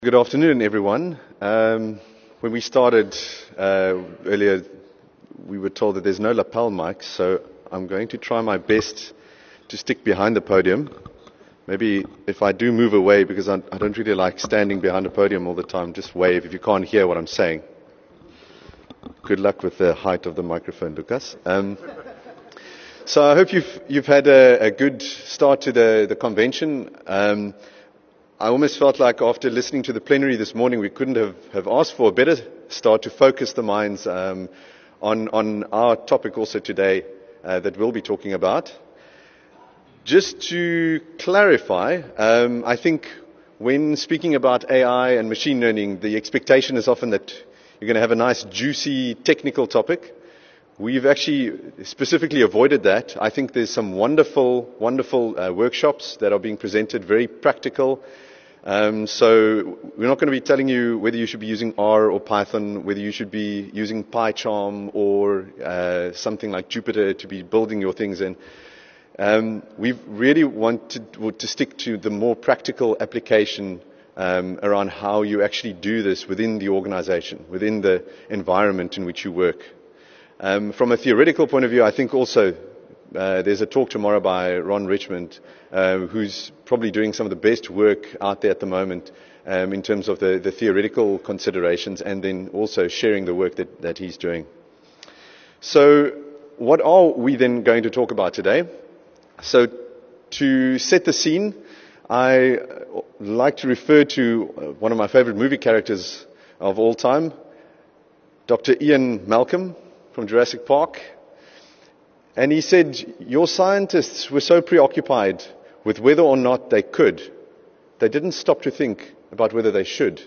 Good afternoon, everyone. When we started earlier, we were told that there's no lapel mic, so I'm going to try my best to stick behind the podium. Maybe if I do move away, because I don't really like standing behind a podium all the time, just wave if you can't hear what I'm saying. Good luck with the height of the microphone, Lucas. So I hope you've had a good start to the convention. I almost felt like after listening to the plenary this morning, we couldn't have asked for a better start to focus the minds on our topic also today that we'll be talking about. Just to clarify, I think when speaking about AI and machine learning, the expectation is often that you're going to have a nice, juicy, technical topic. We've actually specifically avoided that. I think there's some wonderful workshops that are being presented, very practical. So we're not going to be telling you whether you should be using R or Python, whether you should be using PyCharm or something like Jupyter to be building your things in. We really wanted to stick to the more practical application around how you actually do this within the organization, within the environment in which you work. From a theoretical point of view, I think also there's a talk tomorrow by Ron Richmond, who's probably doing some of the best work out there at the moment in terms of the theoretical considerations, and then also sharing the work that he's doing. So what are we then going to talk about today? So to set the scene, I like to refer to one of my favorite movie characters of all time, Dr. Ian Malcolm from Jurassic Park. And he said, your scientists were so preoccupied with whether or not they could, they didn't stop to think about whether they should.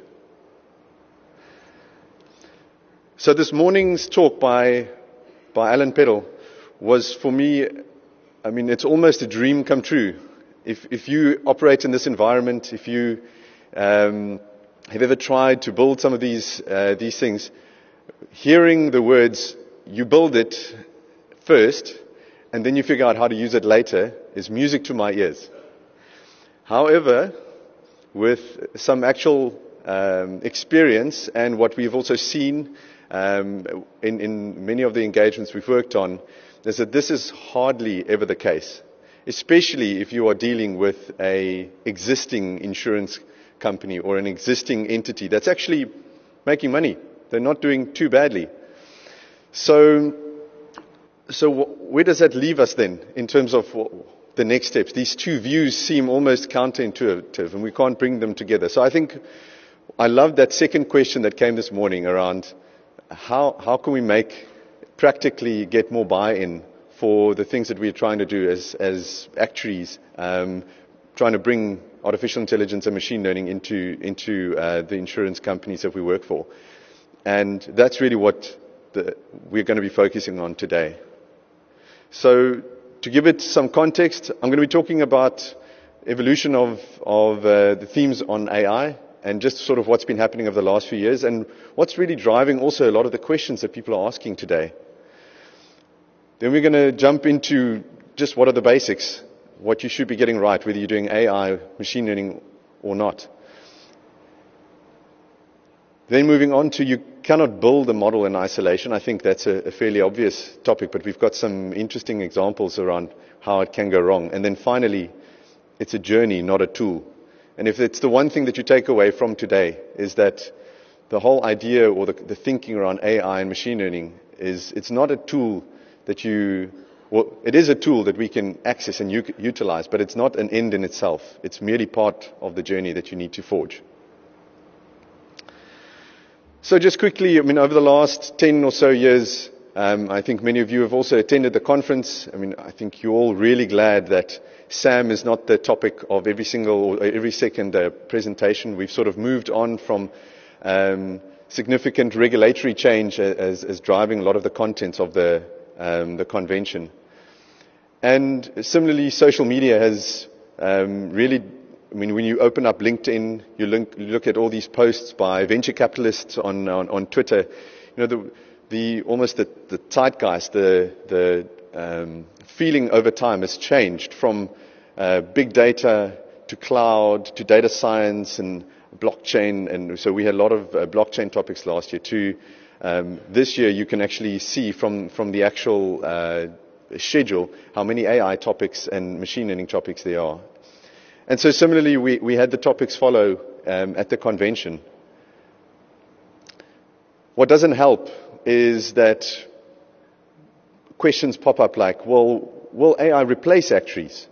So this morning's talk by Alan Peddle was, for me, I mean, it's almost a dream come true. If you operate in this environment, if you have ever tried to build some of these things, hearing the words, you build it first, and then you figure out how to use it later, is music to my ears. However, with some actual experience and what we've also seen in many of the engagements we've worked on, is that this is hardly ever the case, especially if you are dealing with an existing insurance company or an existing entity that's actually making money. They're not doing too badly. So where does that leave us then in terms of the next steps? These two views seem almost counterintuitive and we can't bring them together. So I think I love that second question that came this morning around how can we practically get more buy-in for the things that we're trying to do as actuaries, trying to bring artificial intelligence and machine learning into the insurance companies that we work for. And that's really what we're going to be focusing on today. So to give it some context, I'm going to be talking about evolution of the themes on AI and just sort of what's been happening over the last few years and what's really driving also a lot of the questions that people are asking today. Then we're going to jump into just what are the basics, what you should be getting right, whether you're doing AI, machine learning or not. Then moving on to you cannot build a model in isolation. I think that's a fairly obvious topic, but we've got some interesting examples around how it can go wrong. And then finally, it's a journey, not a tool. And if it's the one thing that you take away from today, is that the whole idea or the thinking around AI and machine learning is it's not a tool that it is a tool that we can access and utilize, but it's not an end in itself. It's merely part of the journey that you need to forge. So just quickly, I mean, over the last 10 or so years, I think many of you have also attended the conference. I mean, I think you're all really glad that SAM is not the topic of every second presentation. We've sort of moved on from significant regulatory change as driving a lot of the contents of the convention. And similarly, social media has really, I mean, when you open up LinkedIn, you look at all these posts by venture capitalists on Twitter. You know, almost the zeitgeist, the feeling over time has changed from big data to cloud to data science and blockchain, and so we had a lot of blockchain topics last year too. This year you can actually see from the actual schedule how many AI topics and machine learning topics there are. And so similarly, we had the topics follow at the convention. What doesn't help is that questions pop up like, well, will AI replace actuaries?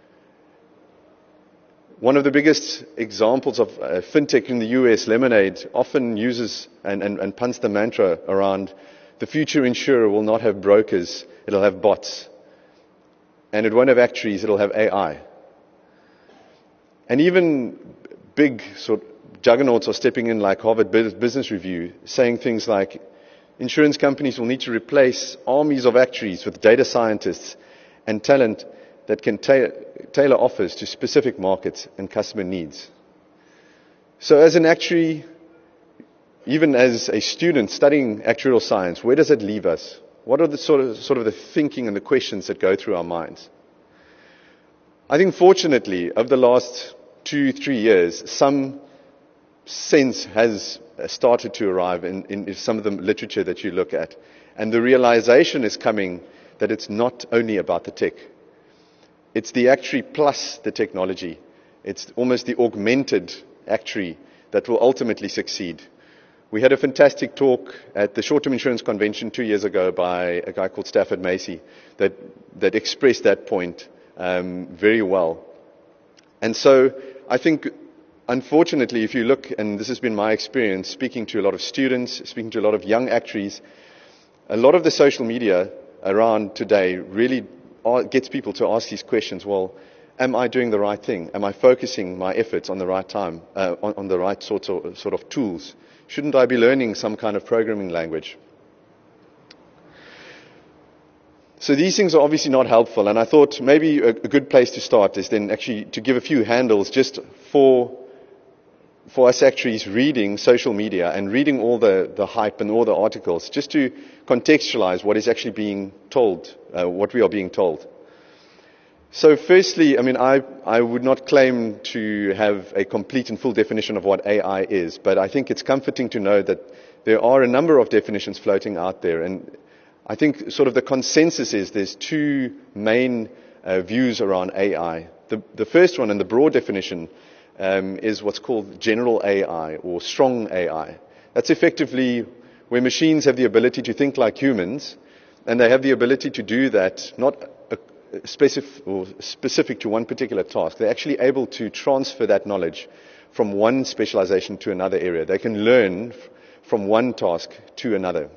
One of the biggest examples of fintech in the US, Lemonade, often uses and punts the mantra around the future insurer will not have brokers, it'll have bots. And it won't have actuaries, it'll have AI. And even big sort of juggernauts are stepping in like Harvard Business Review, saying things like insurance companies will need to replace armies of actuaries with data scientists and talent that can tailor offers to specific markets and customer needs. So as an actuary, even as a student studying actuarial science, where does it leave us? What are the sort of the thinking and the questions that go through our minds? I think fortunately, over the last 2-3 years, some sense has started to arrive in some of the literature that you look at. And the realization is coming that it's not only about the tech. It's the actuary plus the technology. It's almost the augmented actuary that will ultimately succeed. We had a fantastic talk at the Short-Term Insurance Convention 2 years ago by a guy called Stafford Macy that expressed that point very well. And so I think, unfortunately, if you look, and this has been my experience speaking to a lot of students, speaking to a lot of young actuaries, a lot of the social media around today really gets people to ask these questions. Well, am I doing the right thing? Am I focusing my efforts on the right time, on the right sort of tools? Shouldn't I be learning some kind of programming language? So these things are obviously not helpful, and I thought maybe a good place to start is then actually to give a few handles just for us actuaries reading social media and reading all the hype and all the articles, just to contextualize what is actually being told, what we are being told. So firstly, I mean, I would not claim to have a complete and full definition of what AI is, but I think it's comforting to know that there are a number of definitions floating out there, and I think sort of the consensus is there's two main views around AI. The first one, and the broad definition, is what's called general AI or strong AI. That's effectively where machines have the ability to think like humans, and they have the ability to do that not specific to one particular task. They're actually able to transfer that knowledge from one specialization to another area. They can learn from one task to another.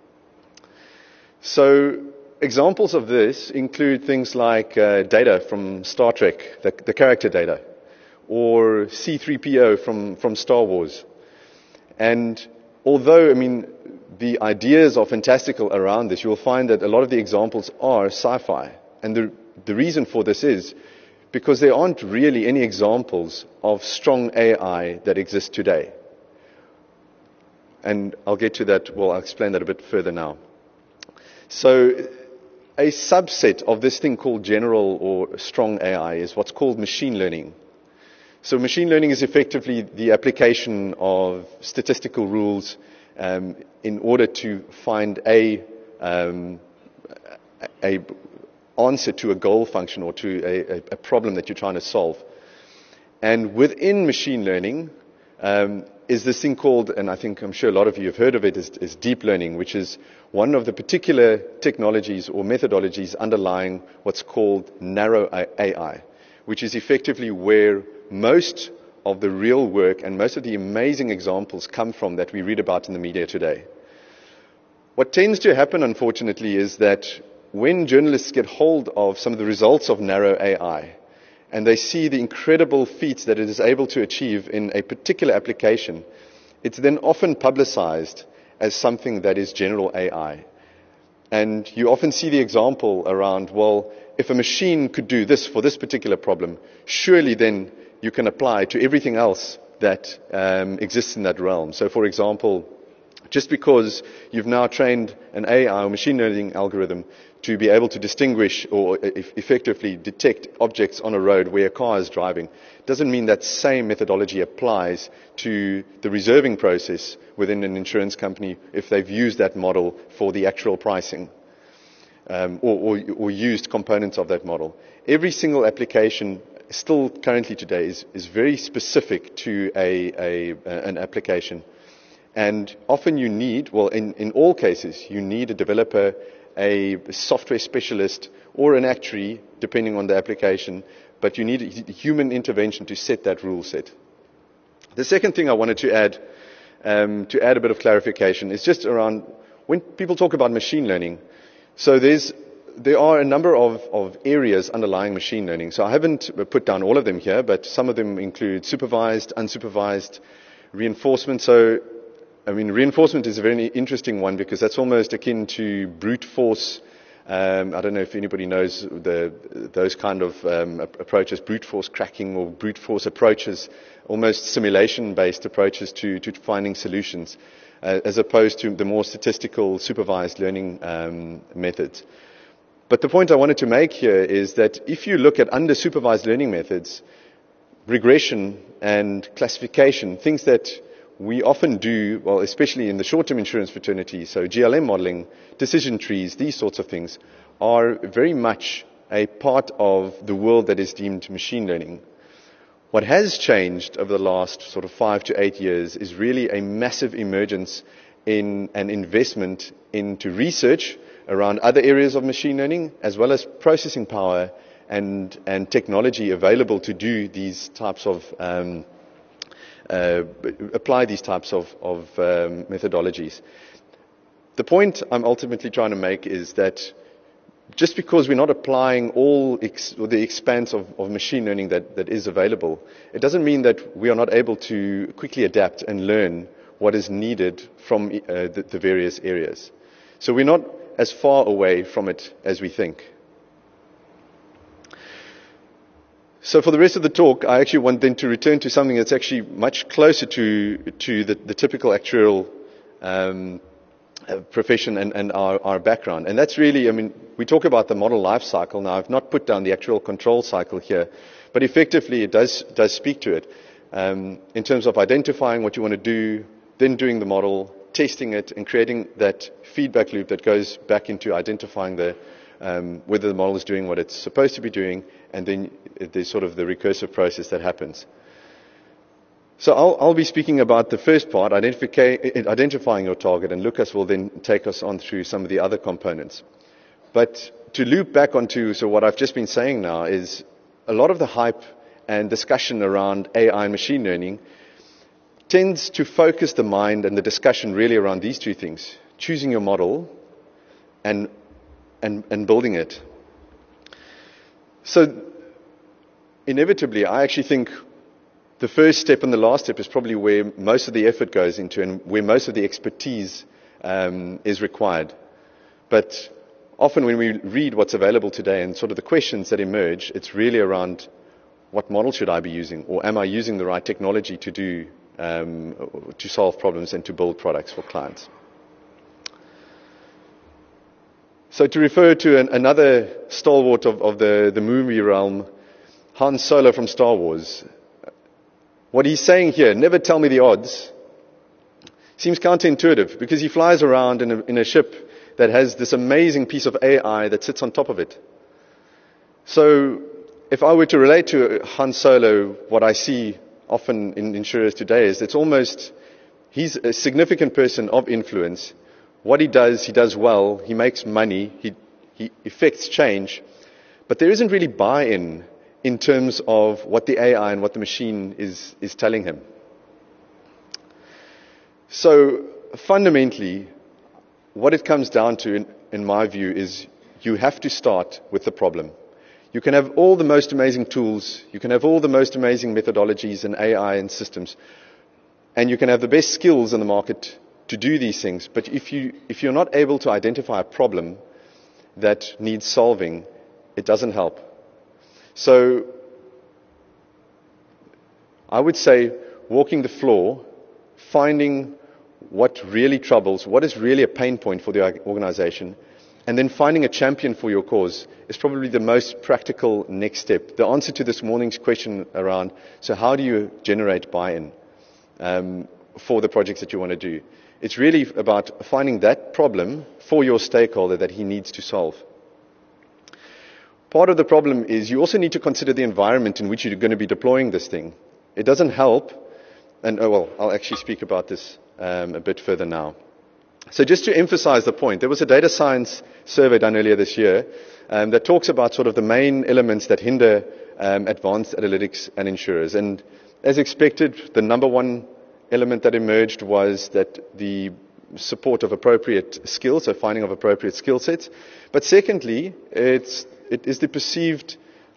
So examples of this include things like data from Star Trek, the character data, or C-3PO from Star Wars. And although, I mean, the ideas are fantastical around this, you'll find that a lot of the examples are sci-fi. And the reason for this is because there aren't really any examples of strong AI that exist today. And I'll get to that, well, I'll explain that a bit further now. So a subset of this thing called general or strong AI is what's called machine learning. So machine learning is effectively the application of statistical rules in order to find a answer to a goal function or to a problem that you're trying to solve. And within machine learning is this thing called, and I'm sure a lot of you have heard of it, is deep learning, which is one of the particular technologies or methodologies underlying what's called narrow AI, which is effectively where most of the real work and most of the amazing examples come from that we read about in the media today. What tends to happen, unfortunately, is that when journalists get hold of some of the results of narrow AI, and they see the incredible feats that it is able to achieve in a particular application, it's then often publicized as something that is general AI. And you often see the example around, well, if a machine could do this for this particular problem, surely then you can apply to everything else that exists in that realm. So, for example, just because you've now trained an AI or machine learning algorithm to be able to distinguish or effectively detect objects on a road where a car is driving, doesn't mean that same methodology applies to the reserving process within an insurance company if they've used that model for the actual pricing or used components of that model. Every single application still currently today is very specific to an application. And often you need, well, in all cases, you need a developer, a software specialist, or an actuary, depending on the application, but you need human intervention to set that rule set. The second thing I wanted to add a bit of clarification, is just around when people talk about machine learning. So there are a number of areas underlying machine learning. So I haven't put down all of them here, but some of them include supervised, unsupervised, reinforcement. So reinforcement is a very interesting one because that's almost akin to brute force. I don't know if anybody knows those kind of approaches, brute force cracking or brute force approaches, almost simulation-based approaches to finding solutions, as opposed to the more statistical supervised learning methods. But the point I wanted to make here is that if you look at under-supervised learning methods, regression and classification, things that we often do, well, especially in the short-term insurance fraternity, so GLM modeling, decision trees, these sorts of things, are very much a part of the world that is deemed machine learning. What has changed over the last sort of 5 to 8 years is really a massive emergence in an investment into research around other areas of machine learning, as well as processing power and technology available to do these types of apply these types of methodologies. The point I'm ultimately trying to make is that just because we're not applying all the expanse of machine learning that is available, it doesn't mean that we are not able to quickly adapt and learn what is needed from the various areas. So we're not as far away from it as we think. So for the rest of the talk, I actually want then to return to something that's actually much closer to the typical actuarial profession and our background. And that's really, we talk about the model life cycle. Now, I've not put down the actual control cycle here, but effectively it does speak to it in terms of identifying what you want to do, then doing the model, testing it, and creating that feedback loop that goes back into identifying whether the model is doing what it's supposed to be doing, and then there's sort of the recursive process that happens. So I'll be speaking about the first part, identifying your target, and Lucas will then take us on through some of the other components. But to loop back onto what I've just been saying now is a lot of the hype and discussion around AI and machine learning tends to focus the mind and the discussion really around these two things: choosing your model and building it. So inevitably, I actually think the first step and the last step is probably where most of the effort goes into and where most of the expertise is required. But often when we read what's available today and sort of the questions that emerge, it's really around what model should I be using, or am I using the right technology to solve problems and to build products for clients. So to refer to another stalwart of the movie realm, Han Solo from Star Wars, what he's saying here, never tell me the odds, seems counterintuitive because he flies around in a ship that has this amazing piece of AI that sits on top of it. So if I were to relate to Han Solo, what I see often in insurers today is he's a significant person of influence. What he does well, he makes money, he effects change, but there isn't really buy-in in terms of what the AI and what the machine is telling him. So fundamentally, what it comes down to, in my view, is you have to start with the problem. You can have all the most amazing tools, you can have all the most amazing methodologies and AI and systems, and you can have the best skills in the market to do these things, but if you're not able to identify a problem that needs solving, it doesn't help. So I would say walking the floor, finding what really troubles, what is really a pain point for the organization, and then finding a champion for your cause is probably the most practical next step. The answer to this morning's question around, so how do you generate buy-in for the projects that you want to do? It's really about finding that problem for your stakeholder that he needs to solve. Part of the problem is you also need to consider the environment in which you're going to be deploying this thing. It doesn't help, and I'll actually speak about this a bit further now. So just to emphasize the point, there was a data science survey done earlier this year that talks about sort of the main elements that hinder advanced analytics and insurers. And as expected, the number one element that emerged was that the support of appropriate skills, so finding of appropriate skill sets. But secondly, it is the perceived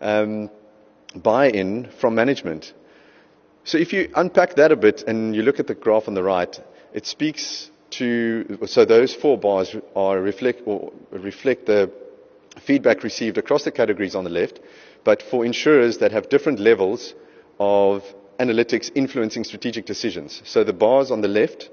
buy-in from management. So if you unpack that a bit and you look at the graph on the right, it speaks to, so those 4 bars reflect the feedback received across the categories on the left, but for insurers that have different levels of analytics influencing strategic decisions. So the bars on the left,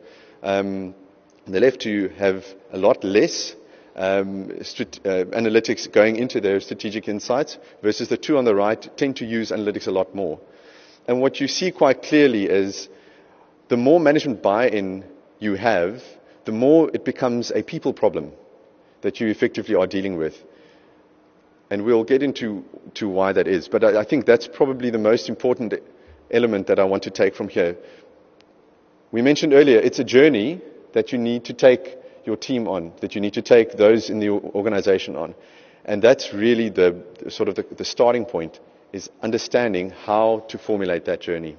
you have a lot less analytics going into their strategic insights, versus the 2 on the right tend to use analytics a lot more. And what you see quite clearly is the more management buy-in you have, the more it becomes a people problem that you effectively are dealing with. And we'll get into why that is. But I think that's probably the most important element that I want to take from here. We mentioned earlier, it's a journey that you need to take your team on, that you need to take those in the organization on. And that's really the starting point, is understanding how to formulate that journey.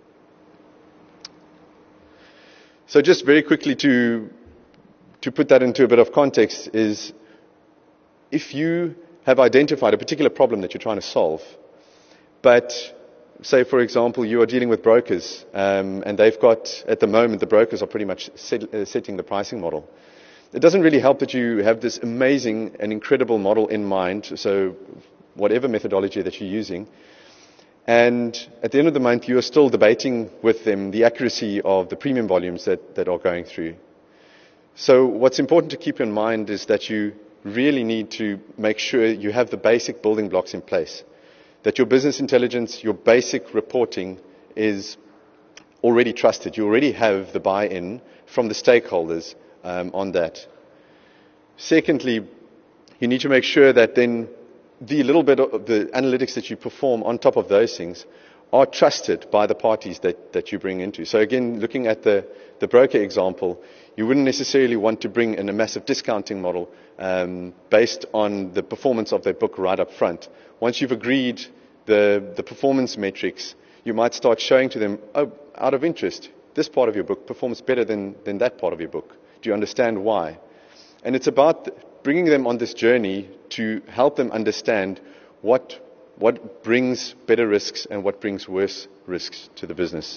So just very quickly to put that into a bit of context is, if you have identified a particular problem that you're trying to solve, but say, for example, you are dealing with brokers, and they've got, at the moment, the brokers are pretty much setting the pricing model. It doesn't really help that you have this amazing and incredible model in mind, so whatever methodology that you're using, and at the end of the month, you are still debating with them the accuracy of the premium volumes that are going through. So what's important to keep in mind is that you really need to make sure you have the basic building blocks in place, that your business intelligence, your basic reporting is already trusted. You already have the buy-in from the stakeholders on that. Secondly, you need to make sure that then the little bit of the analytics that you perform on top of those things are trusted by the parties that you bring into. So again, looking at the broker example, you wouldn't necessarily want to bring in a massive discounting model based on the performance of their book right up front. Once you've agreed the performance metrics, you might start showing to them, oh, out of interest, this part of your book performs better than that part of your book. Do you understand why? And it's about bringing them on this journey to help them understand what brings better risks and what brings worse risks to the business.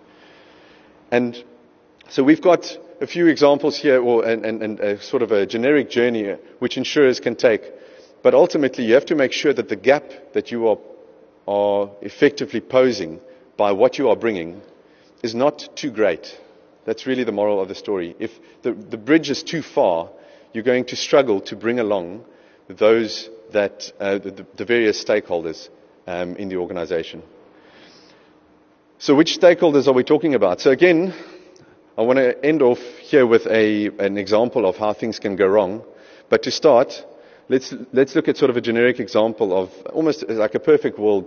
And so we've got a few examples here, and a sort of a generic journey which insurers can take. But ultimately, you have to make sure that the gap that you are effectively posing by what you are bringing is not too great. That's really the moral of the story. If the bridge is too far, you're going to struggle to bring along those that the various stakeholders in the organization. So which stakeholders are we talking about? So again, I want to end off here with an example of how things can go wrong. But to start, let's look at sort of a generic example of almost like a perfect world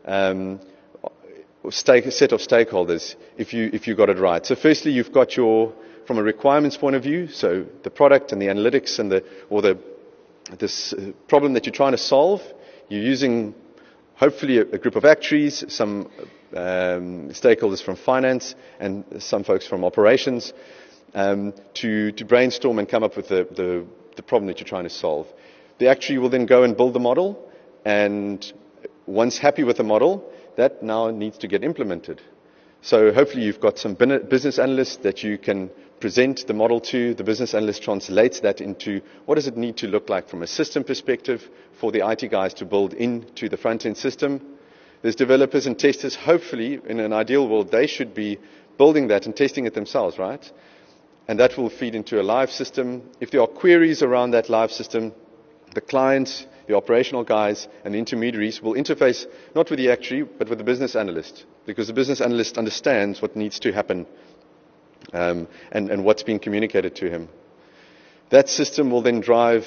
set of stakeholders if you got it right. So firstly, you've got from a requirements point of view, so the product and the analytics and this problem that you're trying to solve. You're using hopefully a group of actuaries, some stakeholders from finance, and some folks from operations to brainstorm and come up with the problem that you're trying to solve. The actuary will then go and build the model, and once happy with the model, that now needs to get implemented. So hopefully you've got some business analysts that you can present the model to. The business analyst translates that into what does it need to look like from a system perspective for the IT guys to build into the front-end system. There's developers and testers. Hopefully, in an ideal world, they should be building that and testing it themselves, right? and that will feed into a live system. If there are queries around that live system, the clients, the operational guys, and the intermediaries will interface not with the actuary, but with the business analyst, because the business analyst understands what needs to happen and what's being communicated to him. That system will then drive,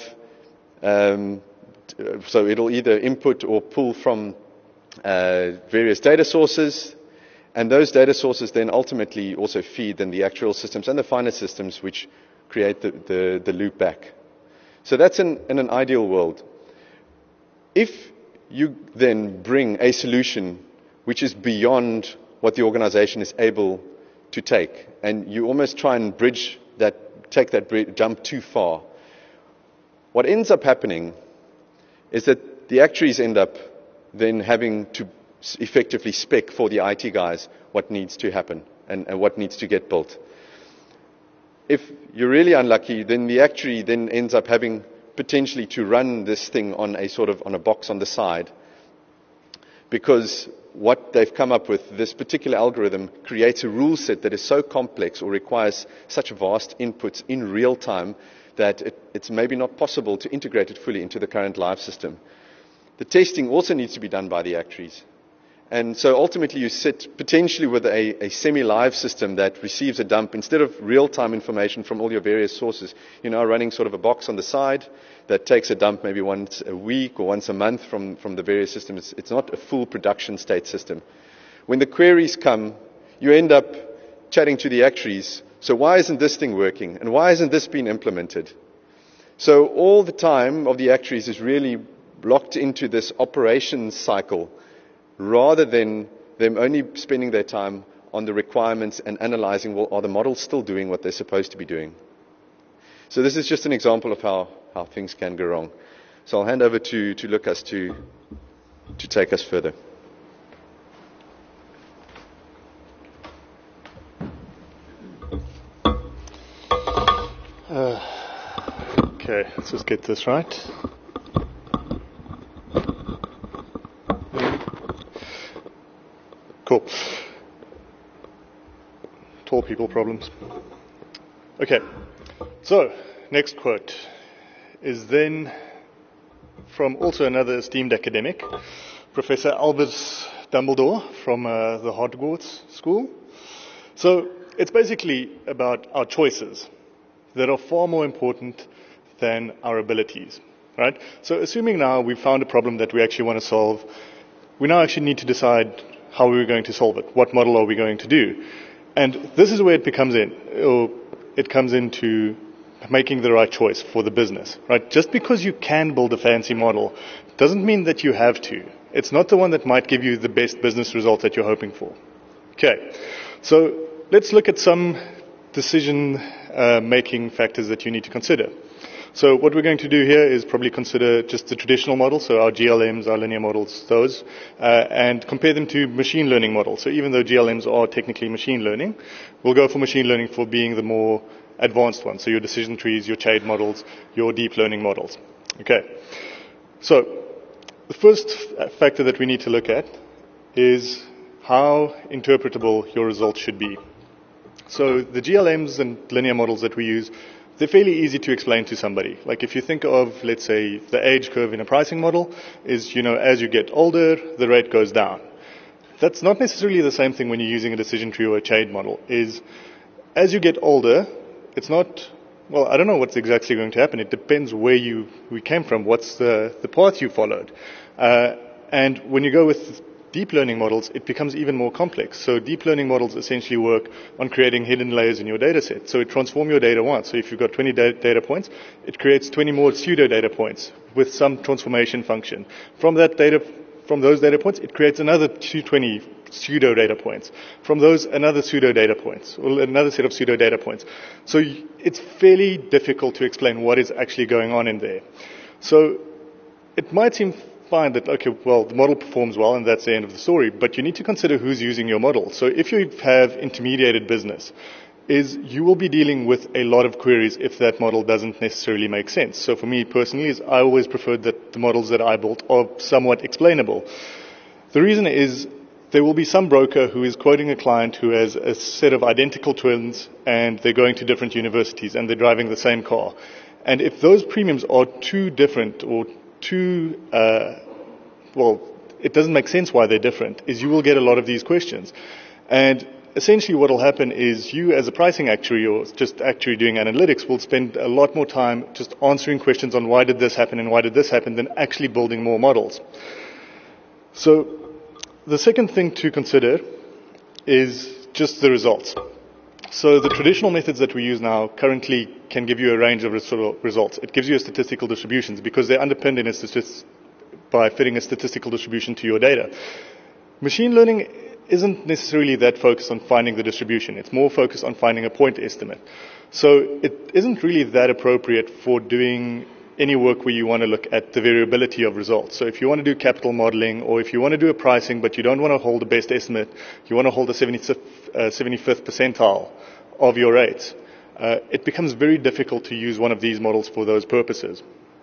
so it'll either input or pull from various data sources, and those data sources then ultimately also feed then the actual systems and the finance systems which create the loop back. So that's in an ideal world. If you then bring a solution which is beyond what the organization is able to take, and you almost try and take that jump too far, what ends up happening is that the actuaries end up then having to effectively spec for the IT guys what needs to happen and what needs to get built. If you're really unlucky, then the actuary then ends up having potentially to run this thing on a box on the side, because what they've come up with, this particular algorithm, creates a rule set that is so complex or requires such vast inputs in real time that it's maybe not possible to integrate it fully into the current live system. The testing also needs to be done by the actuaries. And so ultimately you sit potentially with a semi-live system that receives a dump. Instead of real-time information from all your various sources, you're now running sort of a box on the side that takes a dump maybe once a week or once a month from the various systems. It's not a full production state system. When the queries come, you end up chatting to the actuaries. So why isn't this thing working? And why hasn't this been implemented? So all the time of the actuaries is really locked into this operations cycle, rather than them only spending their time on the requirements and analyzing, well, are the models still doing what they're supposed to be doing? So this is just an example of how things can go wrong. So I'll hand over to Lucas to take us further. Okay, let's just get this right. Cool. Tall people problems. Okay, so next quote is then from also another esteemed academic, Professor Albus Dumbledore from the Hogwarts School. So it's basically about our choices that are far more important than our abilities, right? So assuming now we've found a problem that we actually want to solve, we now actually need to decide how are we going to solve it? What model are we going to do? And this is where it comes into making the right choice for the business, right? Just because you can build a fancy model doesn't mean that you have to. It's not the one that might give you the best business result that you're hoping for. Okay, so let's look at some decision making factors that you need to consider. So what we're going to do here is probably consider just the traditional models, so our GLMs, our linear models, those, and compare them to machine learning models. So even though GLMs are technically machine learning, we'll go for machine learning for being the more advanced ones. So your decision trees, your shade models, your deep learning models. Okay. So the first factor that we need to look at is how interpretable your results should be. So the GLMs and linear models that we use, they're fairly easy to explain to somebody. Like if you think of, let's say, the age curve in a pricing model is, as you get older, the rate goes down. That's not necessarily the same thing when you're using a decision tree or a shade model. Is as you get older, it's not, well, I don't know what's exactly going to happen. It depends where we came from, what's the path you followed. And when you go with deep learning models, it becomes even more complex. So deep learning models essentially work on creating hidden layers in your data set. So it transforms your data once. So if you've got 20 data points, it creates 20 more pseudo data points with some transformation function. From those data points, it creates another 20 pseudo data points. From those, another pseudo data points, or another set of pseudo data points. So it's fairly difficult to explain what is actually going on in there. So it might seem fine that, okay, well, the model performs well and that's the end of the story, but you need to consider who's using your model. So if you have intermediated business, you will be dealing with a lot of queries if that model doesn't necessarily make sense. So for me personally, I always preferred that the models that I built are somewhat explainable. The reason is there will be some broker who is quoting a client who has a set of identical twins and they're going to different universities and they're driving the same car. And if those premiums are too different or too, it doesn't make sense why they're different, is you will get a lot of these questions. And essentially what will happen is you as a pricing actuary or just actuary doing analytics will spend a lot more time just answering questions on why did this happen and why did this happen than actually building more models. So the second thing to consider is just the results. So the traditional methods that we use now currently can give you a range of results. It gives you a statistical distributions because they're underpinned in by fitting a statistical distribution to your data. Machine learning isn't necessarily that focused on finding the distribution. It's more focused on finding a point estimate. So it isn't really that appropriate for doing any work where you want to look at the variability of results. So if you want to do capital modeling or if you want to do a pricing but you don't want to hold the best estimate, you want to hold the 75th percentile of your rates, it becomes very difficult to use one of these models for those purposes.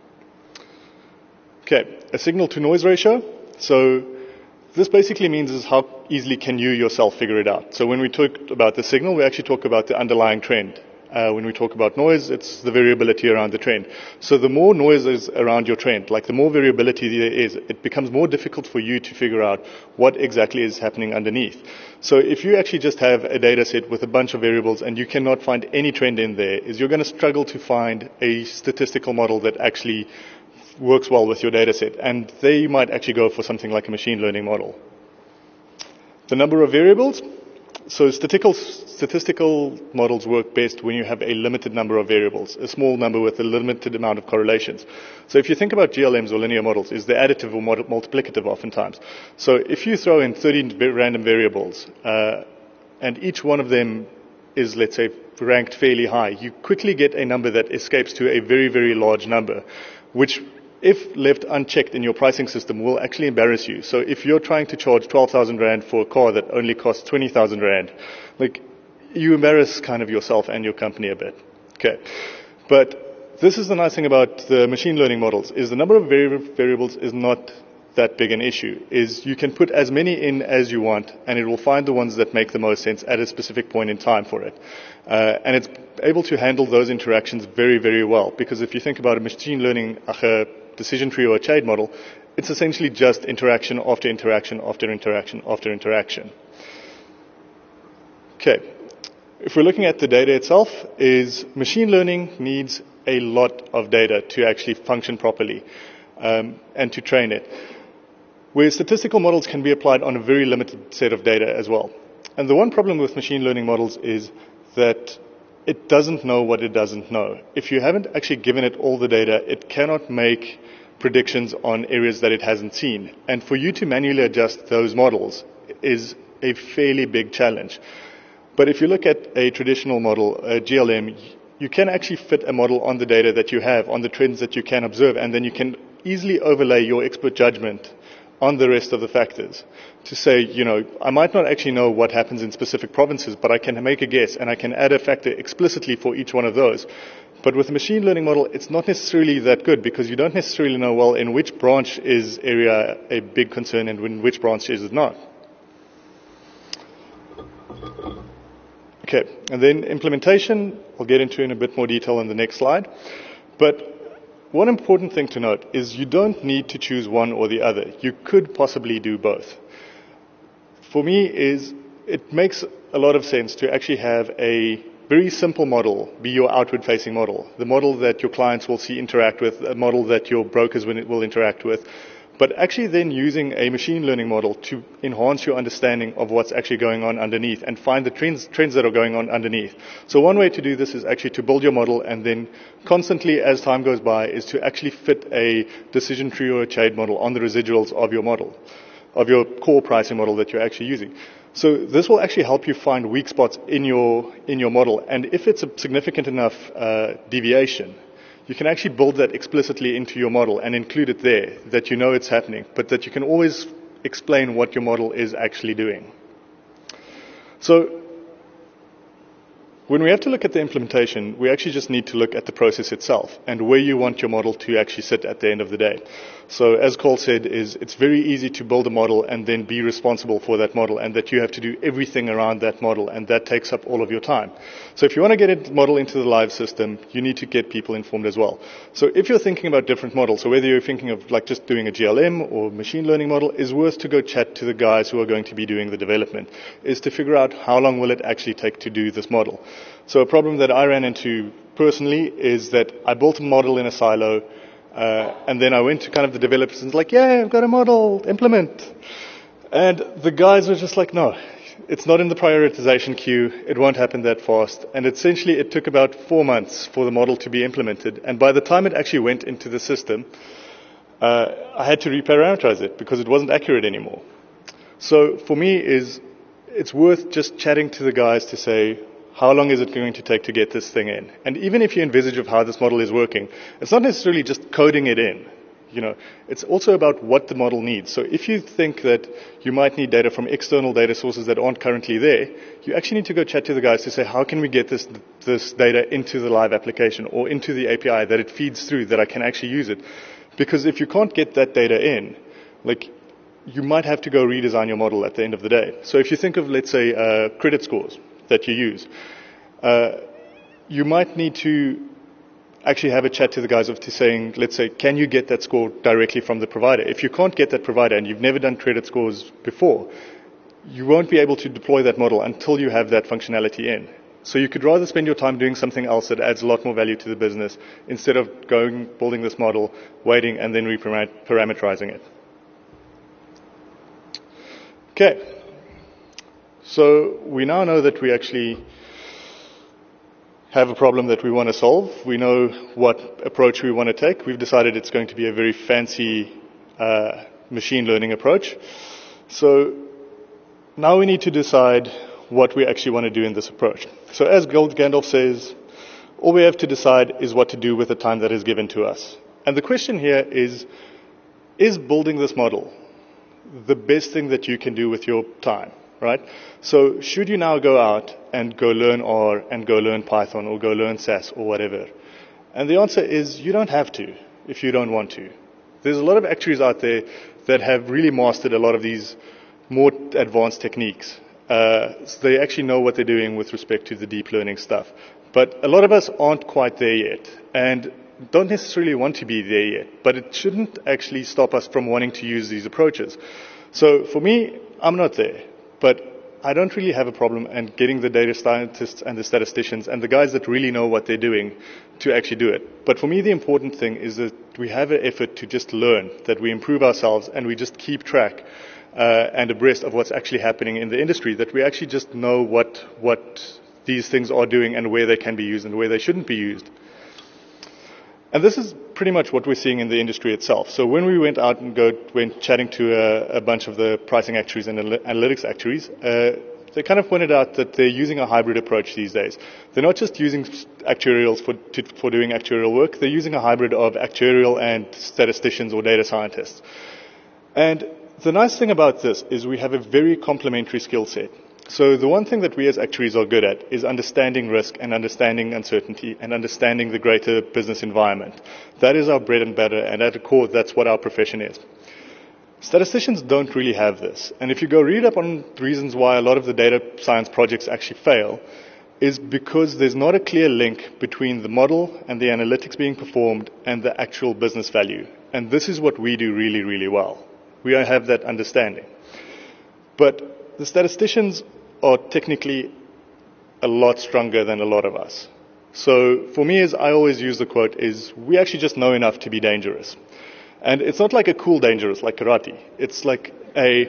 Okay, a signal to noise ratio. So this basically means is how easily can you yourself figure it out. So when we talk about the signal, we actually talk about the underlying trend. When we talk about noise, it's the variability around the trend. So the more noise is around your trend, like the more variability there is, it becomes more difficult for you to figure out what exactly is happening underneath. So if you actually just have a data set with a bunch of variables and you cannot find any trend in there, is you're going to struggle to find a statistical model that actually works well with your data set. And they might actually go for something like a machine learning model. The number of variables. So statistical models work best when you have a limited number of variables, a small number with a limited amount of correlations. So if you think about GLMs or linear models, is they're additive or multiplicative oftentimes. So if you throw in 30 random variables, and each one of them is, let's say, ranked fairly high, you quickly get a number that escapes to a very, very large number, which if left unchecked in your pricing system, will actually embarrass you. So if you're trying to charge 12,000 Rand for a car that only costs 20,000 Rand, you embarrass kind of yourself and your company a bit. Okay. But this is the nice thing about the machine learning models, is the number of variables is not that big an issue, is you can put as many in as you want, and it will find the ones that make the most sense at a specific point in time for it. And it's able to handle those interactions very, very well, because if you think about a machine learning decision tree or a shade model, it's essentially just interaction after interaction after interaction after interaction. Okay. If we're looking at the data itself, is machine learning needs a lot of data to actually function properly and to train it, where statistical models can be applied on a very limited set of data as well. And the one problem with machine learning models is that it doesn't know what it doesn't know. If you haven't actually given it all the data, it cannot make predictions on areas that it hasn't seen. And for you to manually adjust those models is a fairly big challenge. But if you look at a traditional model, a GLM, you can actually fit a model on the data that you have, on the trends that you can observe, and then you can easily overlay your expert judgment on the rest of the factors to say, I might not actually know what happens in specific provinces, but I can make a guess and I can add a factor explicitly for each one of those. But with a machine learning model, it's not necessarily that good because you don't necessarily know, well, in which branch is area a big concern and in which branch is it not. Okay, and then implementation, I'll get into in a bit more detail in the next slide. But one important thing to note is you don't need to choose one or the other. You could possibly do both. For me, it makes a lot of sense to actually have a very simple model be your outward-facing model, the model that your clients will see interact with, a model that your brokers will interact with, but actually then using a machine learning model to enhance your understanding of what's actually going on underneath and find the trends that are going on underneath. So one way to do this is actually to build your model and then constantly as time goes by is to actually fit a decision tree or a shade model on the residuals of your model, of your core pricing model that you're actually using. So this will actually help you find weak spots in your model, and if it's a significant enough deviation, you can actually build that explicitly into your model and include it there, that you know it's happening, but that you can always explain what your model is actually doing. So when we have to look at the implementation, we actually just need to look at the process itself and where you want your model to actually sit at the end of the day. So as Cole said, it's very easy to build a model and then be responsible for that model, and that you have to do everything around that model, and that takes up all of your time. So if you want to get a model into the live system, you need to get people informed as well. So if you're thinking about different models, so whether you're thinking of like just doing a GLM or machine learning model, it's worth to go chat to the guys who are going to be doing the development, is to figure out how long will it actually take to do this model. So a problem that I ran into personally is that I built a model in a silo, and then I went to kind of the developers and was like, yeah, I've got a model, implement. And the guys were just like, no, it's not in the prioritization queue, it won't happen that fast. And essentially it took about 4 months for the model to be implemented. And by the time it actually went into the system, I had to reparameterize it because it wasn't accurate anymore. So for me it's worth just chatting to the guys to say, how long is it going to take to get this thing in? And even if you envisage of how this model is working, it's not necessarily just coding it in. It's also about what the model needs. So if you think that you might need data from external data sources that aren't currently there, you actually need to go chat to the guys to say, how can we get this data into the live application or into the API that it feeds through, that I can actually use it? Because if you can't get that data in, you might have to go redesign your model at the end of the day. So if you think of, let's say, credit scores that you use, you might need to actually have a chat to the guys to saying, let's say, can you get that score directly from the provider? If you can't get that provider and you've never done credit scores before, you won't be able to deploy that model until you have that functionality in. So you could rather spend your time doing something else that adds a lot more value to the business instead of building this model, waiting, and then reparameterizing it. Okay. So we now know that we actually have a problem that we want to solve. We know what approach we want to take. We've decided it's going to be a very fancy machine learning approach. So now we need to decide what we actually want to do in this approach. So as Gandalf says, all we have to decide is what to do with the time that is given to us. And the question here is building this model the best thing that you can do with your time? Right? So should you now go out and go learn R and go learn Python or go learn SAS or whatever? And the answer is you don't have to if you don't want to. There's a lot of actuaries out there that have really mastered a lot of these more advanced techniques. So they actually know what they're doing with respect to the deep learning stuff. But a lot of us aren't quite there yet and don't necessarily want to be there yet. But it shouldn't actually stop us from wanting to use these approaches. So for me, I'm not there. But I don't really have a problem in getting the data scientists and the statisticians and the guys that really know what they're doing to actually do it. But for me, the important thing is that we have an effort to just learn, that we improve ourselves and we just keep track and abreast of what's actually happening in the industry, that we actually just know what these things are doing and where they can be used and where they shouldn't be used. And this is pretty much what we're seeing in the industry itself. So when we went out and went chatting to a bunch of the pricing actuaries and analytics actuaries, they kind of pointed out that they're using a hybrid approach these days. They're not just using actuarials for doing actuarial work. They're using a hybrid of actuarial and statisticians or data scientists. And the nice thing about this is we have a very complementary skill set. So the one thing that we as actuaries are good at is understanding risk and understanding uncertainty and understanding the greater business environment. That is our bread and butter, and at the core, that's what our profession is. Statisticians don't really have this. And if you go read up on reasons why a lot of the data science projects actually fail, is because there's not a clear link between the model and the analytics being performed and the actual business value. And this is what we do really, really well. We have that understanding. But the statisticians are technically a lot stronger than a lot of us. So for me, as I always use the quote, is we actually just know enough to be dangerous. And it's not like a cool dangerous like karate. It's like a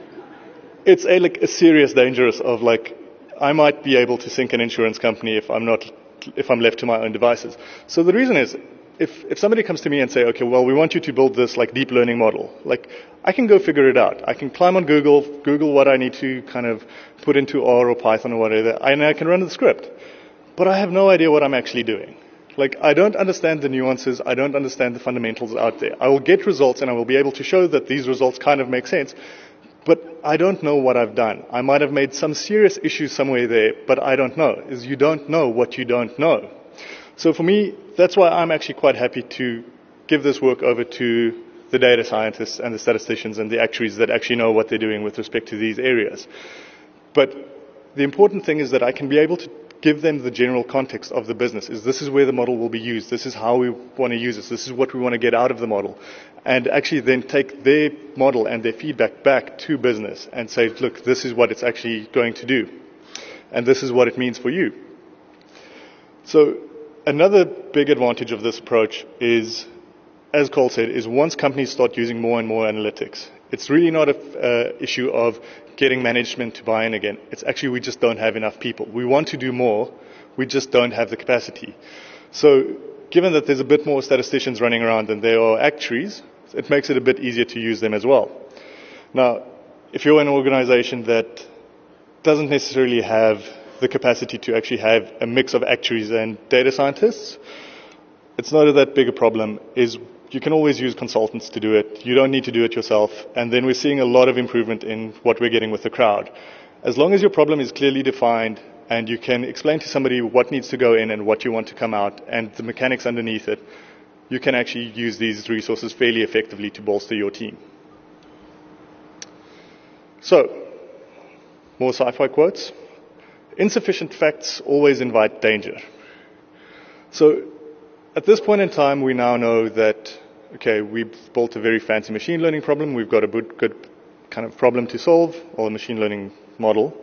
serious dangerous of like, I might be able to sink an insurance company if I'm left to my own devices. So the reason is, if somebody comes to me and say, okay, well, we want you to build this like deep learning model, like I can go figure it out. I can climb on Google what I need to kind of put into R or Python or whatever, and I can run the script. But I have no idea what I'm actually doing. Like, I don't understand the nuances. I don't understand the fundamentals out there. I will get results and I will be able to show that these results kind of make sense. but I don't know what I've done. I might have made some serious issue somewhere there, but I don't know. Is you don't know what you don't know. So for me, that's why I'm actually quite happy to give this work over to the data scientists and the statisticians and the actuaries that actually know what they're doing with respect to these areas. But the important thing is that I can be able to give them the general context of the business. Is this is where the model will be used. This is how we want to use it. This is what we want to get out of the model. And actually then take their model and their feedback back to business and say, look, this is what it's actually going to do. And this is what it means for you. So another big advantage of this approach is, as Cole said, is once companies start using more and more analytics, it's really not an issue of getting management to buy in again. It's actually we just don't have enough people. We want to do more, we just don't have the capacity. So given that there's a bit more statisticians running around than there are actuaries, it makes it a bit easier to use them as well. Now, if you're an organization that doesn't necessarily have the capacity to actually have a mix of actuaries and data scientists, it's not that big a problem. You can always use consultants to do it. You don't need to do it yourself. And then we're seeing a lot of improvement in what we're getting with the crowd. As long as your problem is clearly defined and you can explain to somebody what needs to go in and what you want to come out and the mechanics underneath it, you can actually use these resources fairly effectively to bolster your team. So, more sci-fi quotes. Insufficient facts always invite danger. So, at this point in time, we now know that, okay, we've built a very fancy machine learning problem. We've got a good kind of problem to solve, or a machine learning model.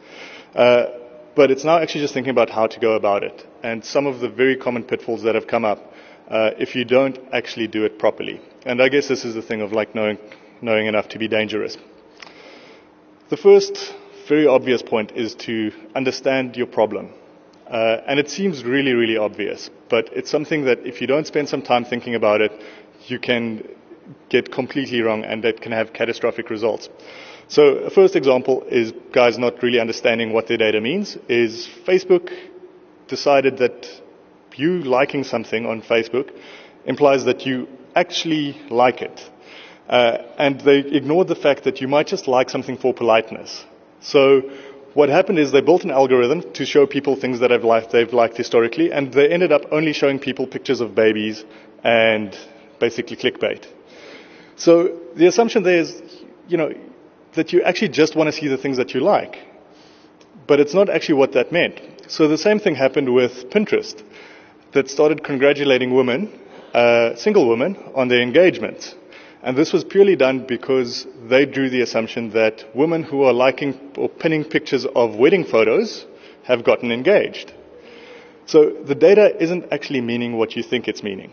But it's now actually just thinking about how to go about it. And some of the very common pitfalls that have come up if you don't actually do it properly. And I guess this is the thing of like knowing enough to be dangerous. The first very obvious point is to understand your problem. And it seems really, really obvious, but it's something that if you don't spend some time thinking about it, you can get completely wrong and that can have catastrophic results. So a first example is guys not really understanding what their data means, is Facebook decided that you liking something on Facebook implies that you actually like it. And they ignored the fact that you might just like something for politeness. So what happened is they built an algorithm to show people things that they've liked historically, and they ended up only showing people pictures of babies and basically clickbait. So the assumption there is, that you actually just want to see the things that you like. But it's not actually what that meant. So the same thing happened with Pinterest, that started congratulating women, single women, on their engagement. And this was purely done because they drew the assumption that women who are liking or pinning pictures of wedding photos have gotten engaged. So the data isn't actually meaning what you think it's meaning.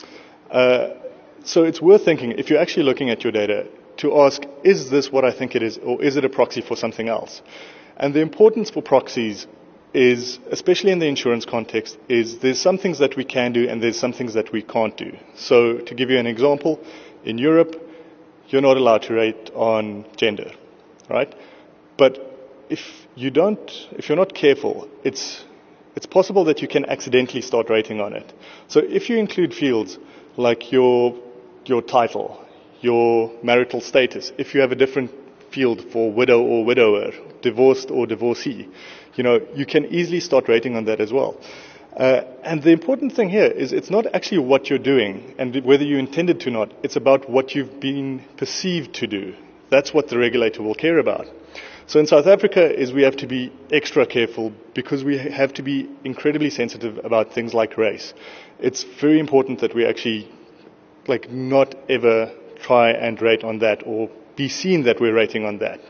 So it's worth thinking, if you're actually looking at your data, to ask, is this what I think it is, or is it a proxy for something else? And the importance for proxies is, especially in the insurance context, is there's some things that we can do and there's some things that we can't do. So to give you an example, in Europe, you're not allowed to rate on gender, right? But if you're not careful, it's possible that you can accidentally start rating on it. So if you include fields like your title, your marital status, if you have a different field for widow or widower, divorced or divorcee, you can easily start rating on that as well. And the important thing here is it's not actually what you're doing and whether you intended to or not. It's about what you've been perceived to do. That's what the regulator will care about. So in South Africa we have to be extra careful because we have to be incredibly sensitive about things like race. It's very important that we actually not ever try and rate on that or be seen that we're rating on that.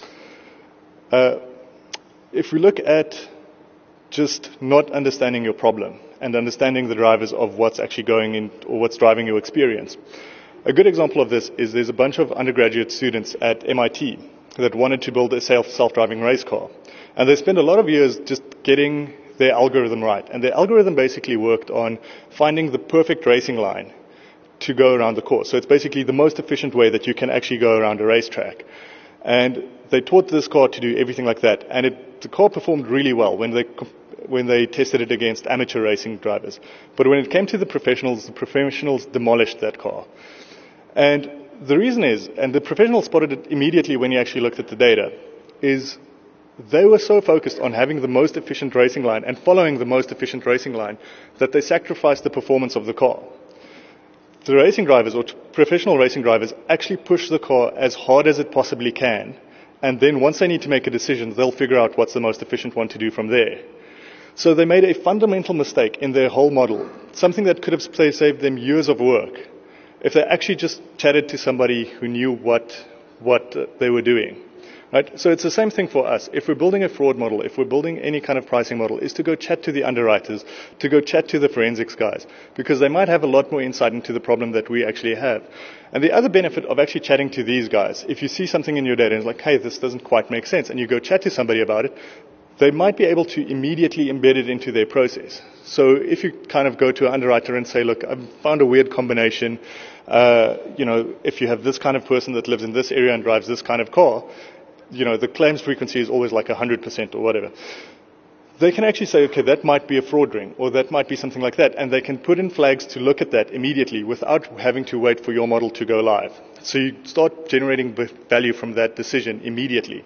If we look at just not understanding your problem and understanding the drivers of what's actually going in or what's driving your experience. A good example of this is there's a bunch of undergraduate students at MIT that wanted to build a self-driving race car. And they spent a lot of years just getting their algorithm right. And their algorithm basically worked on finding the perfect racing line to go around the course. So it's basically the most efficient way that you can actually go around a racetrack. And they taught this car to do everything like that. And the car performed really well when they tested it against amateur racing drivers. But when it came to the professionals demolished that car. And the reason is, and the professional spotted it immediately when he actually looked at the data, is they were so focused on having the most efficient racing line and following the most efficient racing line that they sacrificed the performance of the car. The racing drivers, or professional racing drivers, actually push the car as hard as it possibly can, and then once they need to make a decision, they'll figure out what's the most efficient one to do from there. So they made a fundamental mistake in their whole model, something that could have saved them years of work, if they actually just chatted to somebody who knew what they were doing. Right? So it's the same thing for us. If we're building a fraud model, if we're building any kind of pricing model, is to go chat to the underwriters, to go chat to the forensics guys, because they might have a lot more insight into the problem that we actually have. And the other benefit of actually chatting to these guys, if you see something in your data and it's like, hey, this doesn't quite make sense, and you go chat to somebody about it, they might be able to immediately embed it into their process. So if you kind of go to an underwriter and say, look, I've found a weird combination, if you have this kind of person that lives in this area and drives this kind of car, the claims frequency is always like 100% or whatever. They can actually say, okay, that might be a fraud ring, or that might be something like that, and they can put in flags to look at that immediately without having to wait for your model to go live. So you start generating value from that decision immediately.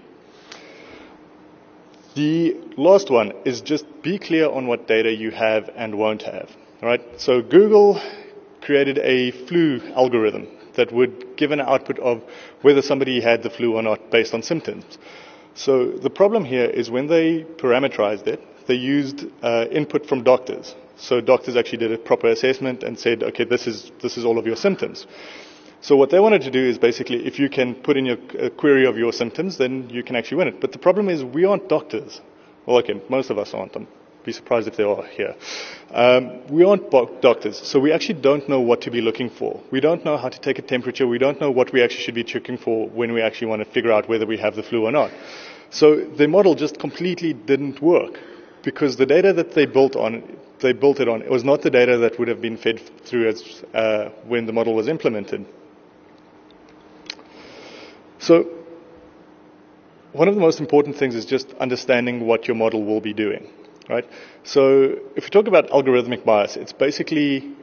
The last one is just be clear on what data you have and won't have. Right? So Google created a flu algorithm that would give an output of whether somebody had the flu or not based on symptoms. So the problem here is when they parameterized it, they used input from doctors. So doctors actually did a proper assessment and said, okay, this is all of your symptoms. So what they wanted to do is basically, if you can put in a query of your symptoms, then you can actually win it. But the problem is we aren't doctors. Well, okay, most of us aren't. Be surprised if they are here. We aren't doctors, so we actually don't know what to be looking for. We don't know how to take a temperature. We don't know what we actually should be checking for when we actually want to figure out whether we have the flu or not. So the model just completely didn't work because the data that they built it on, it was not the data that would have been fed through as when the model was implemented. So one of the most important things is just understanding what your model will be doing. Right? So if we talk about algorithmic bias, it's basically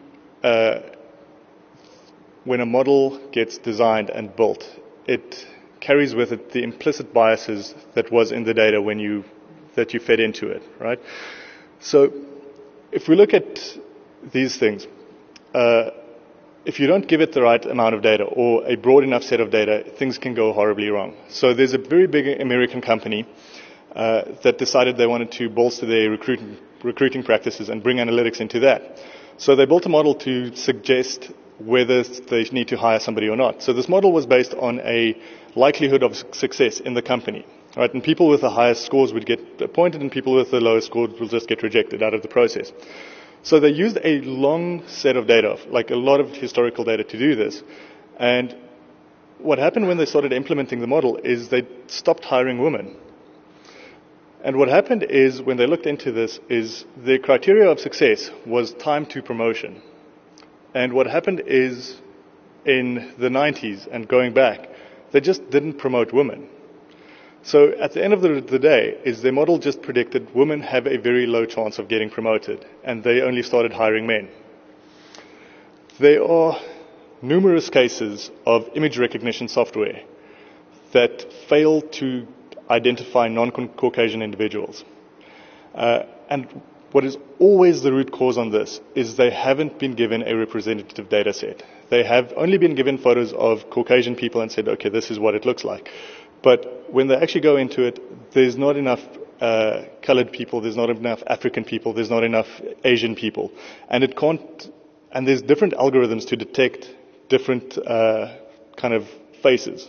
when a model gets designed and built, it carries with it the implicit biases that was in the data that you fed into it. Right? So if we look at these things, if you don't give it the right amount of data or a broad enough set of data, things can go horribly wrong. So there's a very big American company that decided they wanted to bolster their recruiting practices and bring analytics into that. So they built a model to suggest whether they need to hire somebody or not. So this model was based on a likelihood of success in the company. Right? And people with the highest scores would get appointed and people with the lowest scores will just get rejected out of the process. So they used a long set of data, like a lot of historical data to do this. And what happened when they started implementing the model is they stopped hiring women. And what happened is, when they looked into this, is the criteria of success was time to promotion. And what happened is, in the 90s and going back, they just didn't promote women. So at the end of the day, is their model just predicted women have a very low chance of getting promoted, and they only started hiring men. There are numerous cases of image recognition software that fail to identify non-Caucasian individuals. And what is always the root cause on this is they haven't been given a representative data set. They have only been given photos of Caucasian people and said, okay, this is what it looks like. But when they actually go into it, there's not enough colored people, there's not enough African people, there's not enough Asian people. And there's different algorithms to detect different kind of faces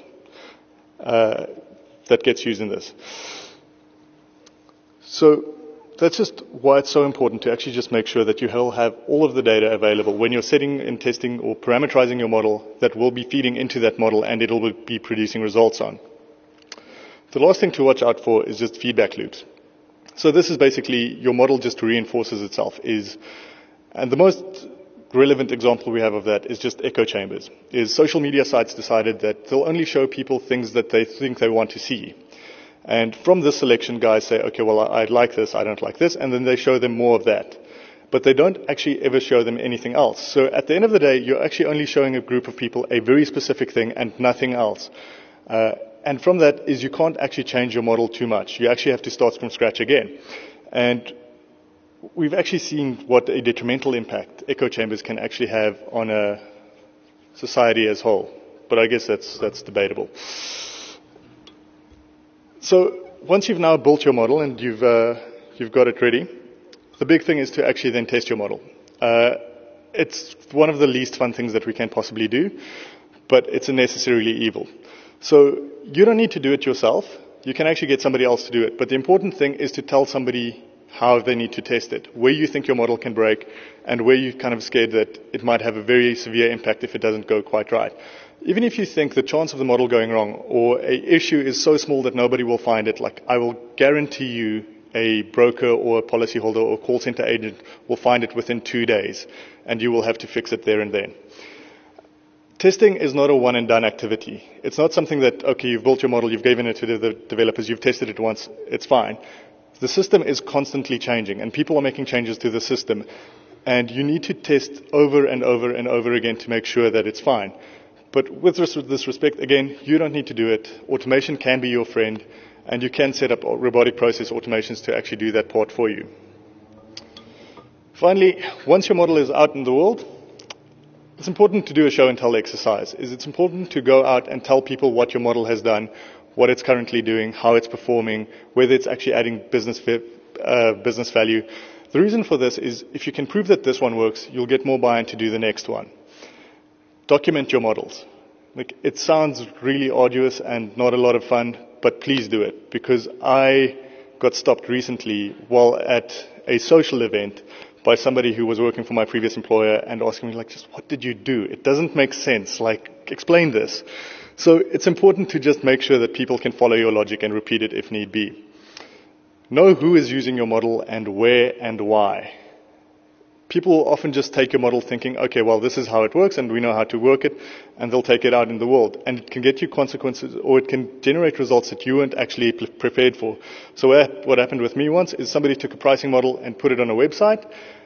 that gets used in this. So that's just why it's so important to actually just make sure that you have all of the data available when you're setting and testing or parameterizing your model that will be feeding into that model and it'll be producing results on. The last thing to watch out for is just feedback loops. So this is basically your model just reinforces itself. And the most relevant example we have of that is just echo chambers. Social media sites decided that they'll only show people things that they think they want to see. And from this selection, guys say, okay, well, I like this, I don't like this, and then they show them more of that. but they don't actually ever show them anything else. So at the end of the day, you're actually only showing a group of people a very specific thing and nothing else. And from that is you can't actually change your model too much. You actually have to start from scratch again. And we've actually seen what a detrimental impact echo chambers can actually have on a society as a whole. But I guess that's debatable. So once you've now built your model and you've got it ready, the big thing is to actually then test your model. It's one of the least fun things that we can possibly do, but it's a necessarily evil. So you don't need to do it yourself. You can actually get somebody else to do it. But the important thing is to tell somebody how they need to test it, where you think your model can break, and where you're kind of scared that it might have a very severe impact if it doesn't go quite right. Even if you think the chance of the model going wrong or an issue is so small that nobody will find it, like I will guarantee you a broker or a policyholder or call center agent will find it within 2 days, and you will have to fix it there and then. Testing is not a one-and-done activity. It's not something that, okay, you've built your model, you've given it to the developers, you've tested it once, it's fine. The system is constantly changing, and people are making changes to the system, and you need to test over and over and over again to make sure that it's fine. But with this respect, again, you don't need to do it. Automation can be your friend, and you can set up robotic process automations to actually do that part for you. Finally, once your model is out in the world, it's important to do a show and tell exercise. It's important to go out and tell people what your model has done, what it's currently doing, how it's performing, whether it's actually adding business value. The reason for this is if you can prove that this one works, you'll get more buy-in to do the next one. Document your models. It sounds really arduous and not a lot of fun, but please do it, because I got stopped recently while at a social event by somebody who was working for my previous employer and asking me, just what did you do? It doesn't make sense. Explain this. So it's important to just make sure that people can follow your logic and repeat it if need be. Know who is using your model and where and why. People often just take your model thinking, okay, well, this is how it works and we know how to work it, and they'll take it out in the world. And it can get you consequences, or it can generate results that you weren't actually prepared for. So what happened with me once is somebody took a pricing model and put it on a website,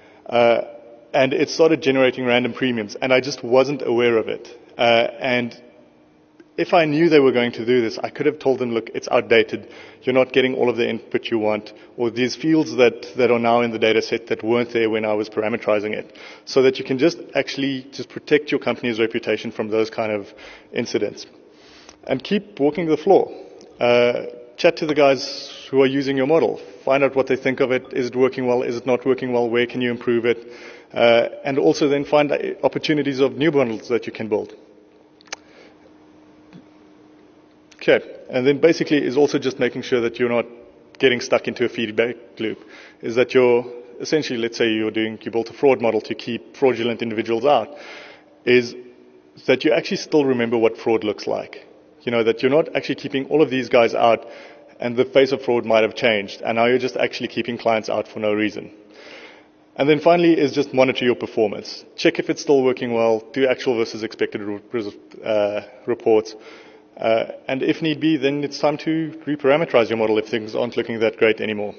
and it started generating random premiums, and I just wasn't aware of it. And if I knew they were going to do this, I could have told them, look, it's outdated. You're not getting all of the input you want, or these fields that are now in the data set that weren't there when I was parameterizing it, so that you can just protect your company's reputation from those kind of incidents. And keep walking the floor. Chat to the guys who are using your model. Find out what they think of it. Is it working well? Is it not working well? Where can you improve it? And also then find opportunities of new models that you can build. Okay, and then basically is also just making sure that you're not getting stuck into a feedback loop. Is that you're essentially, let's say you built a fraud model to keep fraudulent individuals out, is that you actually still remember what fraud looks like. That you're not actually keeping all of these guys out and the face of fraud might have changed, and now you're just actually keeping clients out for no reason. And then finally is just monitor your performance. Check if it's still working well, do actual versus expected reports. And if need be, then it's time to reparameterize your model if things aren't looking that great anymore.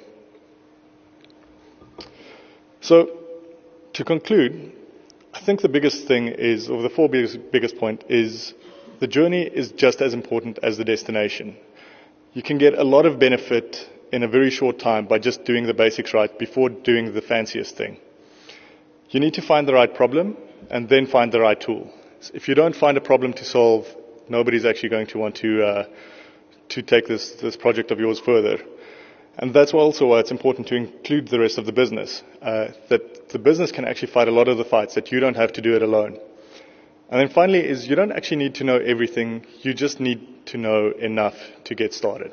So, to conclude, I think the biggest thing is, or the four biggest point is, the journey is just as important as the destination. You can get a lot of benefit in a very short time by just doing the basics right before doing the fanciest thing. You need to find the right problem and then find the right tool. If you don't find a problem to solve, nobody's actually going to want to take this project of yours further. And that's also why it's important to include the rest of the business, that the business can actually fight a lot of the fights, that you don't have to do it alone. And then finally is you don't actually need to know everything, you just need to know enough to get started.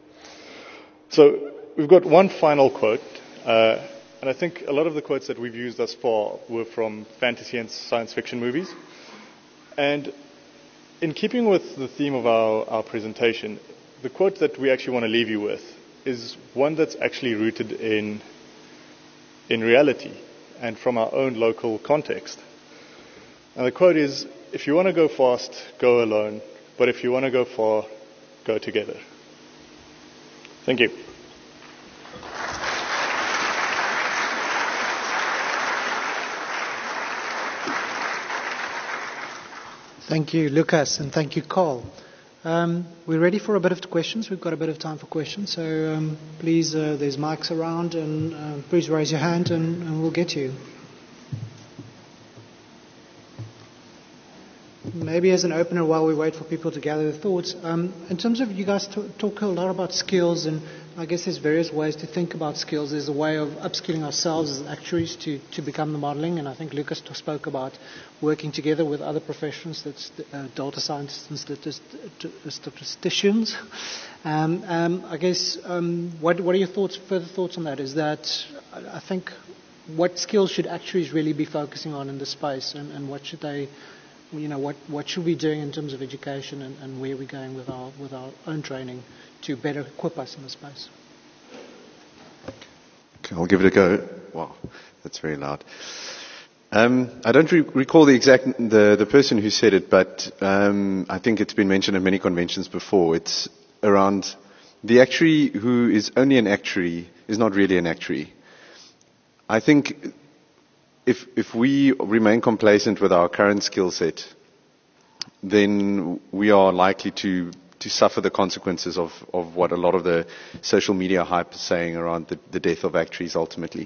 So we've got one final quote, and I think a lot of the quotes that we've used thus far were from fantasy and science fiction movies. And in keeping with the theme of our presentation, the quote that we actually want to leave you with is one that's actually rooted in reality and from our own local context. And the quote is, if you want to go fast, go alone, but if you want to go far, go together. Thank you. Thank you, Lucas, and thank you, Carl. We're ready for a bit of questions. We've got a bit of time for questions, so please, there's mics around, and please raise your hand, and we'll get you. Maybe as an opener, while we wait for people to gather their thoughts, in terms of you guys talk a lot about skills, and I guess there's various ways to think about skills. There's a way of upskilling ourselves as actuaries to become the modeling, and I think Lucas spoke about working together with other professions, that's data scientists and statisticians. I guess, what are your further thoughts on that? Is that, I think, what skills should actuaries really be focusing on in this space, and what should they, what should we be doing in terms of education, and where are we going with our own training to better equip us in the space? Okay, I'll give it a go. Wow, that's very loud. I don't recall the person who said it, but I think it's been mentioned at many conventions before. It's around the actuary who is only an actuary is not really an actuary. I think if we remain complacent with our current skill set, then we are likely to suffer the consequences of what a lot of the social media hype is saying around the death of actuaries ultimately.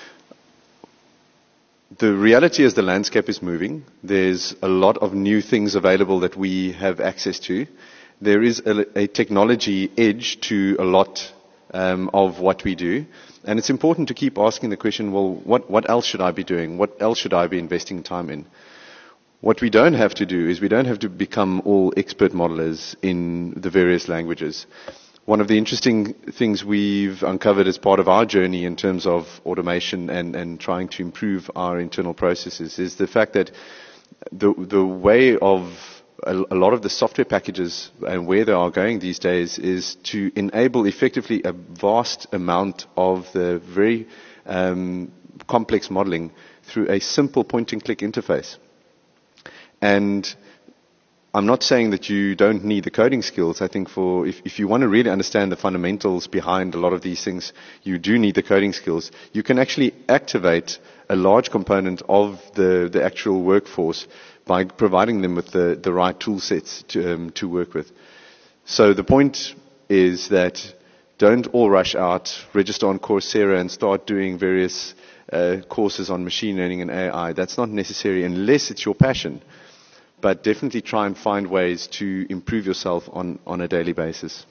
The reality is the landscape is moving. There's a lot of new things available that we have access to. There is a technology edge to a lot of what we do. And it's important to keep asking the question, well, what else should I be doing? What else should I be investing time in? What we don't have to do is we don't have to become all expert modelers in the various languages. One of the interesting things we've uncovered as part of our journey in terms of automation and trying to improve our internal processes is the fact that the way of a lot of the software packages and where they are going these days is to enable effectively a vast amount of the very complex modeling through a simple point-and-click interface. And I'm not saying that you don't need the coding skills. I think if you want to really understand the fundamentals behind a lot of these things, you do need the coding skills. You can actually activate a large component of the actual workforce by providing them with the right tool sets to work with. So the point is that don't all rush out, register on Coursera and start doing various courses on machine learning and AI. That's not necessary unless it's your passion. But definitely try and find ways to improve yourself on a daily basis.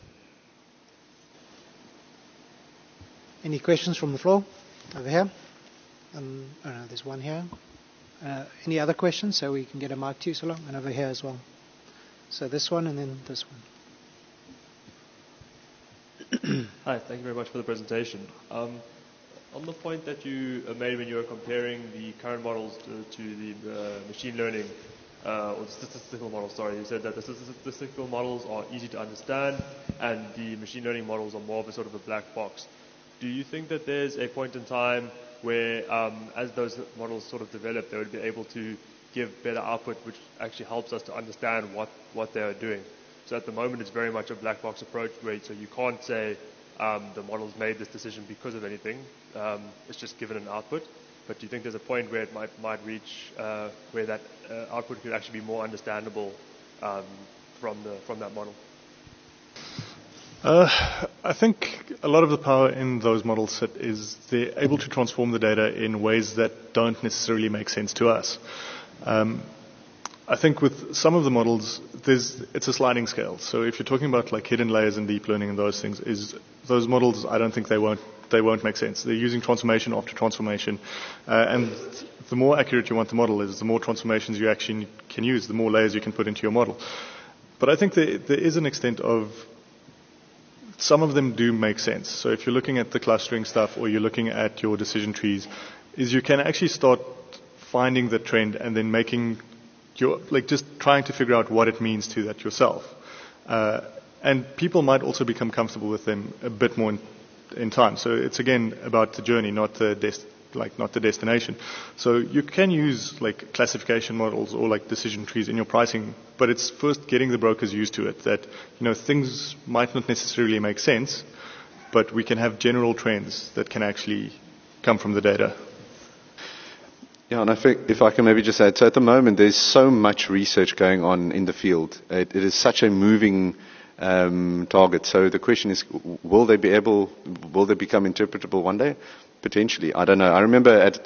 Any questions from the floor? Over here. There's one here. Any other questions so we can get a mic to you, Solo? And over here as well. So this one and then this one. Hi, thank you very much for the presentation. On the point that you made when you were comparing the current models to the machine learning, or the statistical models, you said that the statistical models are easy to understand and the machine learning models are more of a sort of a black box. Do you think that there's a point in time where, as those models sort of develop, they would be able to give better output, which actually helps us to understand what they are doing? So at the moment, it's very much a black box approach, so you can't say the model's made this decision because of anything. It's just given an output. But do you think there's a point where it might reach where that output could actually be more understandable from that model? I think a lot of the power in those models is they're able to transform the data in ways that don't necessarily make sense to us. I think with some of the models, it's a sliding scale. So if you're talking about like hidden layers and deep learning and those things, those models, I don't think they won't make sense. They're using transformation after transformation, and the more accurate you want the model is, the more transformations you actually can use, the more layers you can put into your model. But I think there is an extent of some of them do make sense. So if you're looking at the clustering stuff or you're looking at your decision trees, is you can actually start finding the trend and then making just trying to figure out what it means to that yourself. And people might also become comfortable with them a bit more in time. So it's again about the journey, not the destination. So you can use like classification models or like decision trees in your pricing, but it's first getting the brokers used to it, that things might not necessarily make sense, but we can have general trends that can actually come from the data. Yeah, and I think if I can maybe just add, so at the moment there's so much research going on in the field. It is such a moving target. So the question is, will they become interpretable one day? Potentially, I don't know. I remember at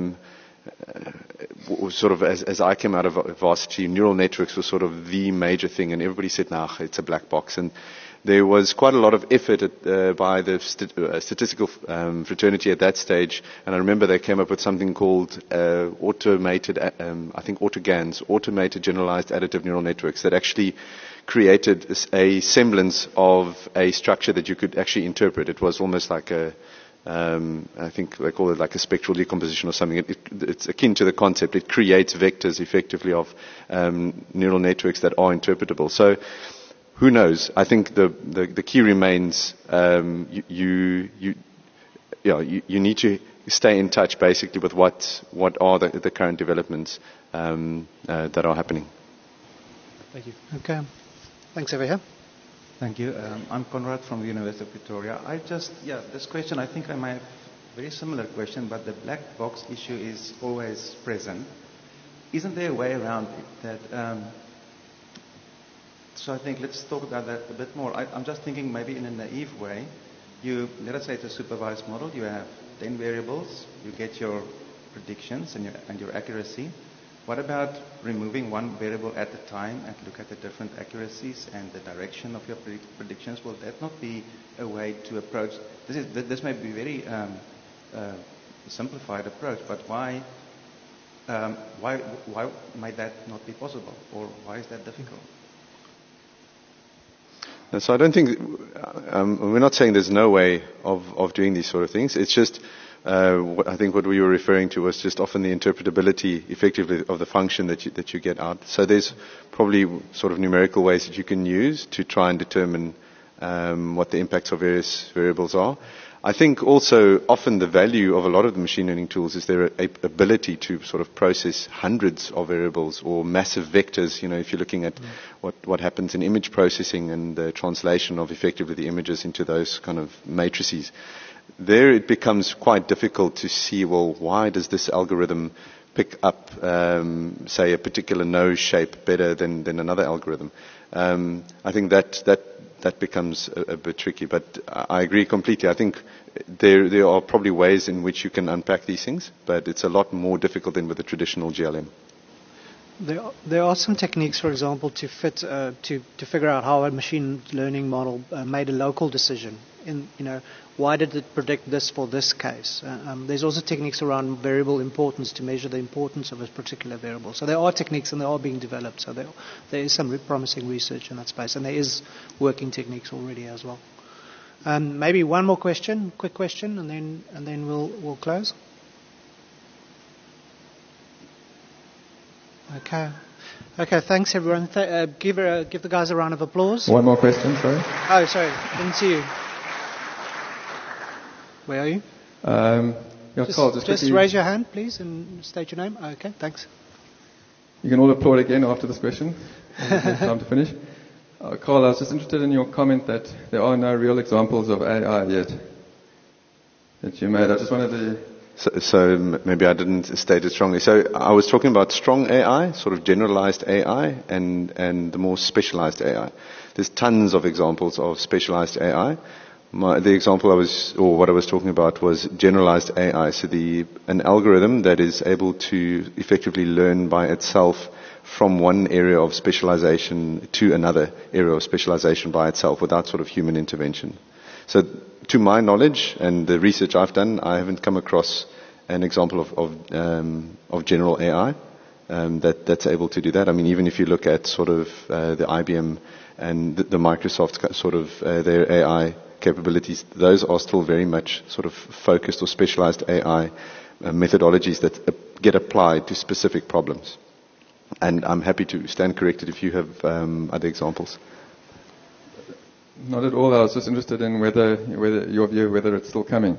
sort of as I came out of varsity, neural networks was sort of the major thing, and everybody said, "Nah, it's a black box." And there was quite a lot of effort by the statistical fraternity at that stage, and I remember they came up with something called automated, I think AutoGANs, automated generalized additive neural networks, that actually created a semblance of a structure that you could actually interpret. It was almost like I think they call it like a spectral decomposition or something. It's akin to the concept. It creates vectors effectively of neural networks that are interpretable. So who knows? I think the key remains you need to stay in touch basically with what are the current developments that are happening. Thank you. Okay. Thanks, over here. Thank you. I'm Conrad from the University of Pretoria. This question, I think I might have a very similar question, but the black box issue is always present. Isn't there a way around it that, so I think let's talk about that a bit more. I'm just thinking maybe in a naive way. Let us say it's a supervised model. You have 10 variables. You get your predictions and your accuracy. What about removing one variable at a time and look at the different accuracies and the direction of your predictions? Will that not be a way to approach? This may be a very simplified approach, but why might that not be possible, or why is that difficult? So I don't think we're not saying there's no way of doing these sort of things. It's just I think what we were referring to was just often the interpretability, effectively, of the function that you get out. So there's probably sort of numerical ways that you can use to try and determine what the impacts of various variables are. I think also often the value of a lot of the machine learning tools is their ability to sort of process hundreds of variables or massive vectors. You know, if you're looking at what happens in image processing and the translation of effectively the images into those kind of matrices, there it becomes quite difficult to see, well, why does this algorithm pick up, say, a particular nose shape better than another algorithm? I think that becomes a bit tricky, but I agree completely. I think there are probably ways in which you can unpack these things, but it's a lot more difficult than with the traditional GLM. There are some techniques, for example, to figure out how a machine learning model made a local decision. Why did it predict this for this case? There's also techniques around variable importance to measure the importance of a particular variable. So there are techniques, and they are being developed. So there is some promising research in that space, and there is working techniques already as well. Maybe one more question, quick question, and then we'll close. Okay. Thanks everyone. Give the guys a round of applause. One more question, sorry. Oh, sorry, didn't see you. Where are you? Just raise your hand, please, and state your name. Okay, thanks. You can all applaud again after this question. Time to finish. Carl, I was just interested in your comment that there are no real examples of AI yet that you made. I just wanted to... So maybe I didn't state it strongly. So I was talking about strong AI, sort of generalized AI, and the more specialized AI. There's tons of examples of specialized AI. The example what I was talking about was generalized AI. So an algorithm that is able to effectively learn by itself from one area of specialization to another area of specialization by itself without sort of human intervention. So to my knowledge and the research I've done, I haven't come across an example of general AI that's able to do that. I mean, even if you look at sort of the IBM and the Microsoft sort of their AI capabilities, those are still very much sort of focused or specialized AI methodologies that get applied to specific problems. And I'm happy to stand corrected if you have other examples. Not at all. I was just interested in whether your view, whether it's still coming.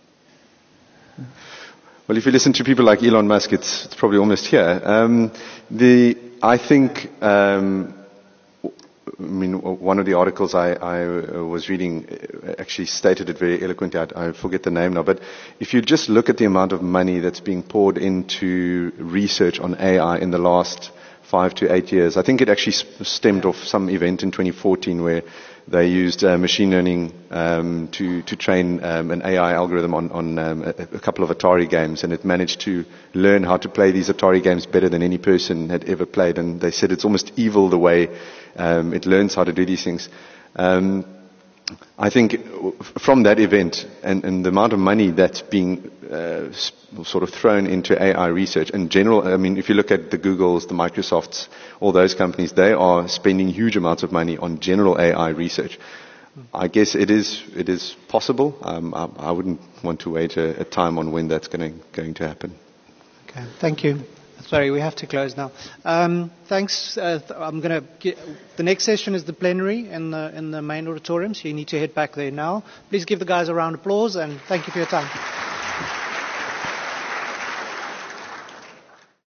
Well, if you listen to people like Elon Musk, it's probably almost here. I think one of the articles I was reading actually stated it very eloquently. I forget the name now, but if you just look at the amount of money that's being poured into research on AI in the last 5 to 8 years, I think it actually stemmed off some event in 2014 where they used machine learning to train an AI algorithm on a couple of Atari games, and it managed to learn how to play these Atari games better than any person had ever played. And they said it's almost evil the way it learns how to do these things. I think from that event and the amount of money that's being sort of thrown into AI research in general, I mean, if you look at the Googles, the Microsofts, all those companies, they are spending huge amounts of money on general AI research. I guess it is possible. I wouldn't want to wait a time on when that's going to happen. Okay, thank you. Sorry, we have to close now. Thanks. The next session is the plenary in the main auditorium, so you need to head back there now. Please give the guys a round of applause, and thank you for your time.